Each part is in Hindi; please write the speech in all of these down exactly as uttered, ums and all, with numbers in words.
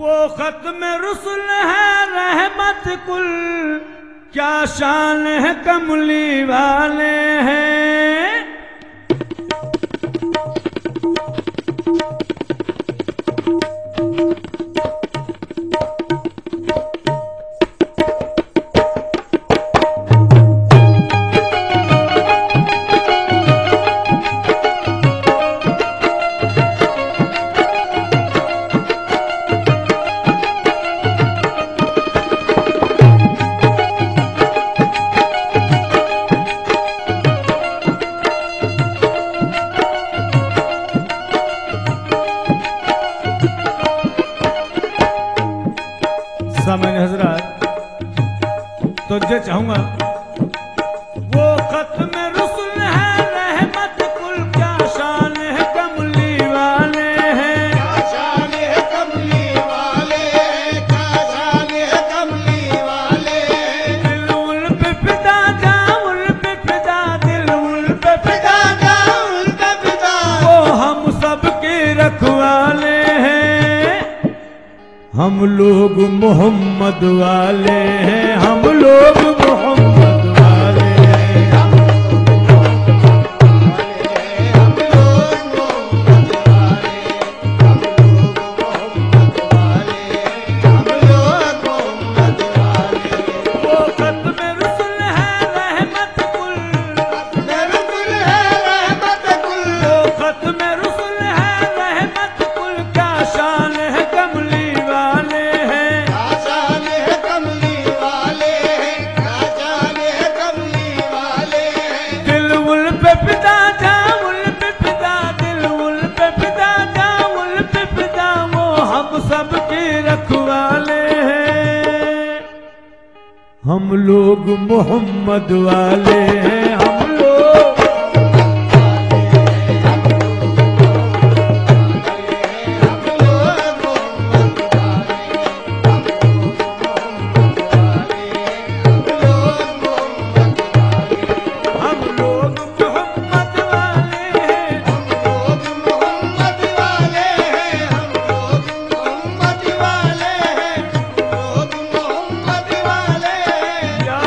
वो खत्म रुsul है रहमत कुल, क्या शान है कमली वाले हैं। सामने हजरात, तो जो चाहूंगा वो खत्म रुsul है रहमत कुल, क्या शान है कमली वाले हैं। क्या शान है कमली वाले, क्या शान है कमली वाले। दिल उल पे फिदा जा उल पे फिदा, दिल उल पे फिदा जा उनका पिता, वो हम सब के रखवाले हैं। हम लोग मोहम्मद वाले हैं, हम लोग मोहम्मद वाले हैं। हम लोग मोहम्मद वाले, हम लोग मोहम्मद वाले, हम लोग मोहम्मद वाले। वो खत्म रुsul है रहमत कुल, खत्म रुsul है रहमत कुल, वो खत्म रुsul है रहमत कुल, क्या शान है कमली वाले हैं। क्या शान है कमली वाले, क्या शान है कमली वाले। दिल उल पे फिदा जा उल पे फिदा, दिल उल पे फिदा जा उल पे फिदा, वो हम सब के रखवाले हैं। हम लोग मोहम्मद वाले हैं, हम लोग हम लोग मोहम्मद वाले हैं। या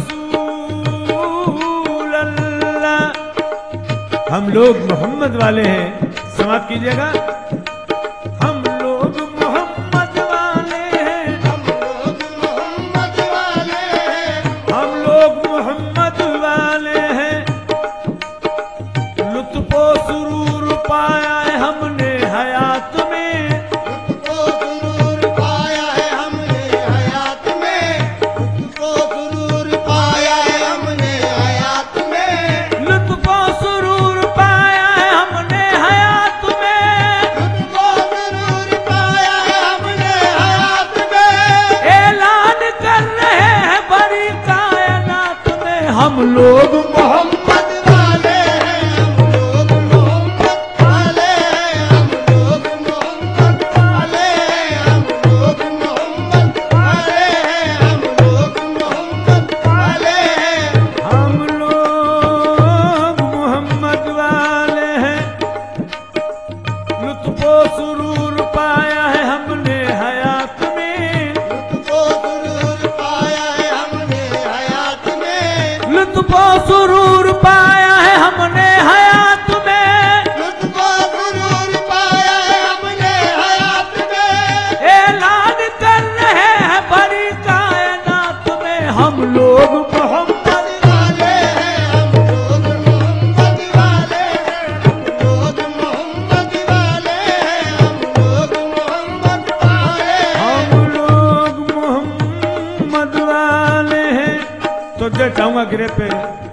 रसूल अल्लाह, हम लोग मोहम्मद वाले हैं। समाप्त कीजिएगा। हम लोग मोहम्मद वाले हैं, हम लोग मोहम्मद वाले हैं। लुत्फो सुरूर पाया है हमने हयात में, पाया है हमने हयात में, को सुरूर पाया है हमने हयात में। लुत्फो सुरूर पाया है हमने हयात में। को सुरूर पाया है हमने हयात में। ऐलान कर रहे हैं बड़ी कायनात में, हम लोग मोहम्मद मोहम्मद वाले हैं, हम लोग मोहम्मद वाले हैं, हम लोग मोहम्मद वाले हैं, हम लोग मोहम्मद वाले हैं, हम लोग मोहम्मद वाले हैं। हम लोग मोहम्मद वाले हैं। लुत्फो सुरूर पाया है हमने हयात में, को सुरूर पाया है हमने हयात में। लुत्फो सुरूर पाया है हमने हयात में। को सुरूर पाया है हमने हयात में। ऐलान कर रहे हैं बड़ी कायनात में, हम लोग मोहम्मद वाले हैं, हम लोग मोहम्मद वाले हैं, हम लोग मोहम्मद वाले हैं, हम लोग मोहम्मद वाले हैं। हम लोग मोहम्मद वाले हैं। तो जो चाहूंगा गिरे पे,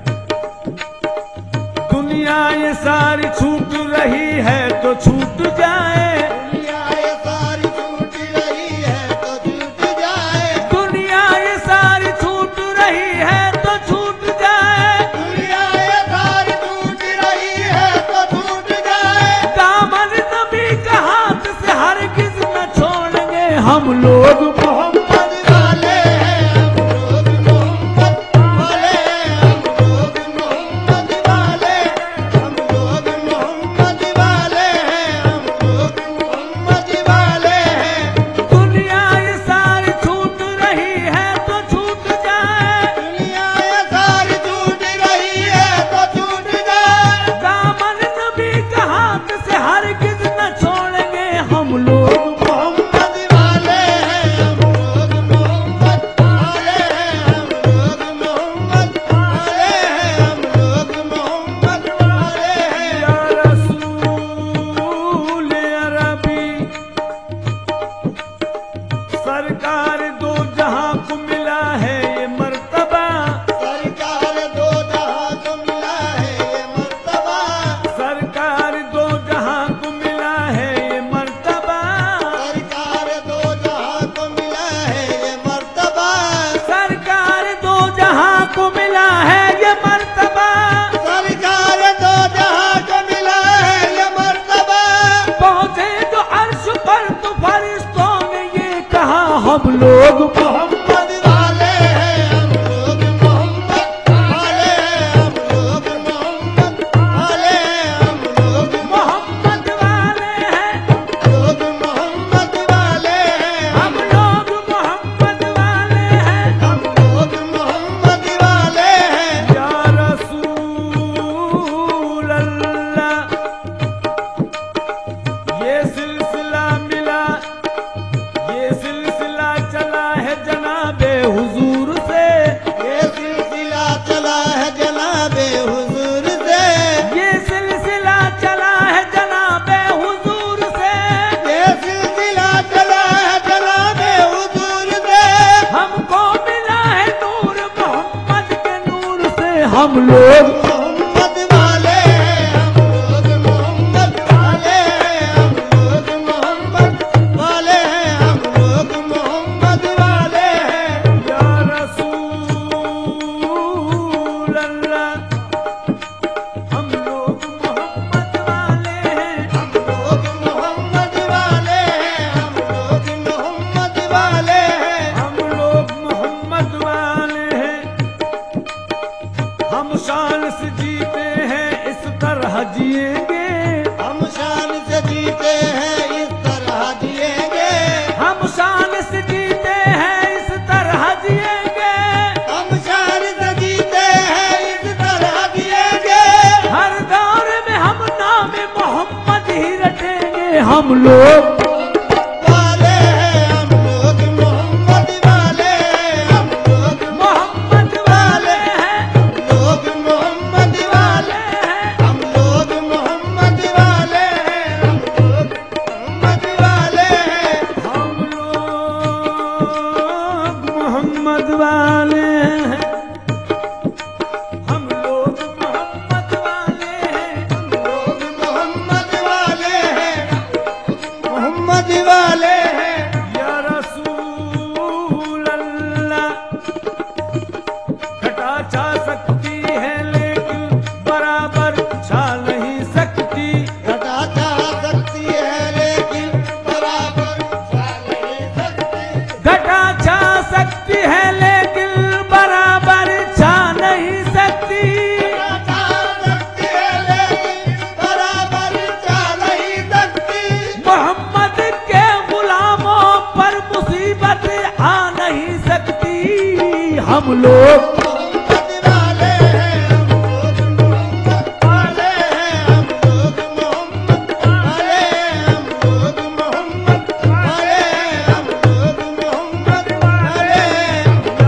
दुनिया ये सारी छूट रही है तो छूट जाए, दुनिया ये सारी छूट रही है तो छूट जाए। दुनिया ये सारी छूट रही है तो छूट जाए। दुनिया ये सारी छूट रही है तो छूट जाए। दामन नबी का हाथ से हरगिज न छोड़ेंगे, हम लोग मोहम्मद वाले हैं, हम लोग मोहम्मद वाले हैं, हम लोग मोहम्मद वाले, हम लोग मोहम्मद वाले हैं, हम लोग मोहम्मद वाले हैं। लोग मोहम्मद वाले हैं, हम लोग मोहम्मद वाले हैं, हम लोग मोहम्मद वाले हैं, हम लोग मोहम्मद वाले हैं, लोग मोहम्मद वाले हैं, हम लोग मोहम्मद वाले हैं। हम लोग मोहम्मद वाले हैं। या रसूल अल्लाह, ये सिलसिला मिला, ये सिलसिला चला है जनाबे हुजूर से, ये सिलसिला चला है जनाबे हुजूर से, ये सिलसिला चला है जनाबे हुजूर से। ये सिलसिला चला है जनाबे हुजूर से। हमको मिला है नूर मोहम्मद के नूर से। हम लोग मोहम्मद वाले हैं, हम लोग मोहम्मद वाले हैं, हम लोग मोहम्मद वाले हैं, हम लोग मोहम्मद वाले हैं। या रसूल अल्लाह, हम लोग मोहम्मद वाले हैं, हम लोग मोहम्मद वाले हैं, हम लोग मोहम्मद वाले हैं। हम लोग मोहम्मद वाले हैं। हम शान से जीते हैं, इस तरह जिएंगे। हम शान से जीते हैं, इस तरह जिएंगे। हम शान से जीते हैं, इस तरह जिएंगे। हम शान से जीते हैं, इस तरह जिएंगे। हर दौर में हम नाम मोहम्मद ही रटेंगे। हम लोग वाले हैं, हम लोग मोहम्मद वाले हैं, हम लोग मोहम्मद वाले हैं, लोग मोहम्मद वाले हैं। हम लोग मोहम्मद वाले हैं, हम लोग मोहम्मद वाले हैं। हम लोग मोहम्मद वाले हैं। हम लोग मोहम्मद वाले हैं। लोग मोहम्मद वाले हैं, मोहम्मद वाले हैं। या रसूल अल्लाह, घटा छा सकती है लेकिन बराबर छा नहीं सकती। घटा जा सकती है लेकिन बराबर छा नहीं सकती। घटा छा सकती है लेकिन बराबर छा नहीं सकती। घटा सकती है लेकिन बराबर छा नहीं सकती। मोहम्मद के गुलामों पर मुसीबत आ नहीं सकती। हम लोग मोहम्मद वाले हैं, हम लोग मोहम्मद वाले हैं, हम लोग मोहम्मद वाले हैं, हम लोग मोहम्मद वाले हैं, हम लोग मोहम्मद वाले हैं। या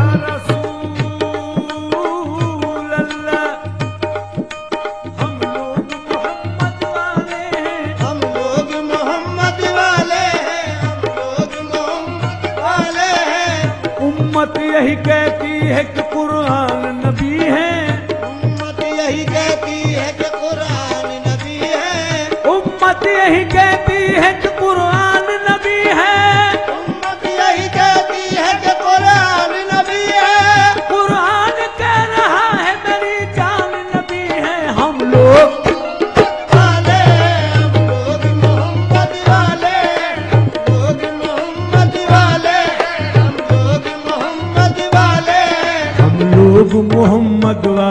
रसूल अल्लाह, हम लोग मोहम्मद वाले हैं। हम लोग मोहम्मद वाले हैं, हम लोग मोहम्मद वाले हैं। उम्मत यही कहती है कि कुरान नबी है। उम्मत यही कहती है कि कुरान नबी है। उम्मत यही कहती है कि कुरान नबी है। उम्मत यही कहती है कि कुरान नबी है। कुरान कह रहा है मेरी जान नबी है। हम लोग वाले हैं, हम लोग मोहम्मद वाले हैं, हम लोग मोहम्मद वाले हैं, हम लोग मोहम्मद वाले हैं। हम लोग मोहम्मद वाले